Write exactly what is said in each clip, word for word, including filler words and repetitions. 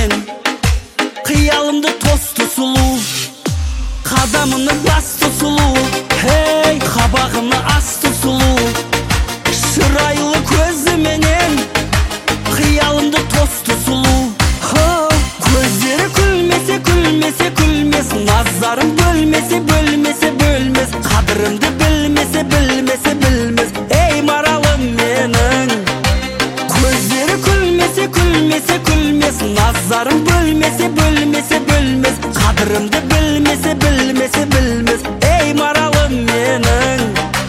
менің, қиялымды тосты сұлу, қадамыны басты сұлу, хей, қабағыны асты сұлу, шырайлы көзі менен, қиялымды тосты сұлу. Көздері күлмесе, күлмесе, күлмес, назарым бөлмесе, бөлмесе, бөлмес, қадірімді білмесе, білмесе, білмес, ей маралым менің. Көздері күлмесе, күлмесе, күлмес, назарым бөлмесе, бөлмесе, бөлмес, қадірімді білмесе, білмесе, білмес, ей маралым менің.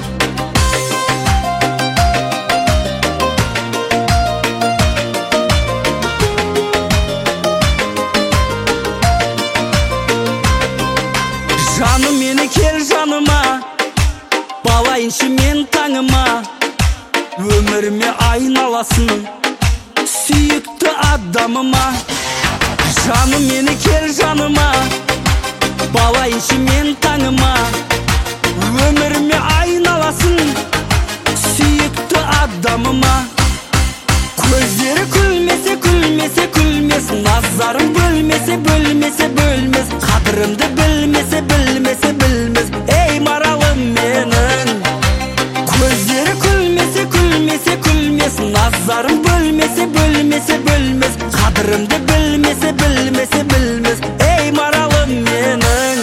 Жаным мені кел жаныма, балайыншы мен таңыма, өміріме айналасын сүйікті адамыма. Жаным мені кел жаныма, балайыншы мен таңыма, өміріме айналасын сүйікті адамыма. Көздері күлмесе, күлмесе, күлмес, назарым бөлмесе, бөлмесе, бөлмес, қадірімді білмесе, білмесе, білмес, ей маралым менің. Көздері күлмесе, күлмесе, күлмес, назарым бөлмесе, бөлмесе, бөлмес, қадірімді білмесе, білмесе, білмес, ей маралым менің.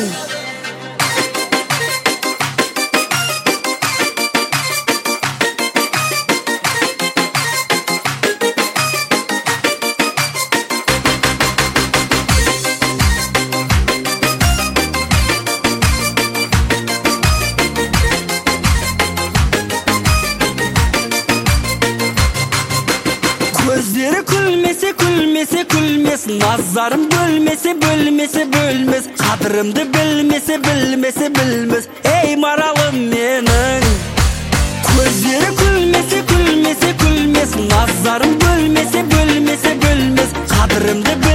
Көздері күлмесе, күлмесе, күлмес, назарым бөлмесе, бөлмесе, бөлмес, қадірімді білмесе, білмесе, білмес, ей маралым менің. Көздері күлмесе, күлмесе, күлмес, назарым бөлмесе, бөлмесе, бөлмес, қадірімді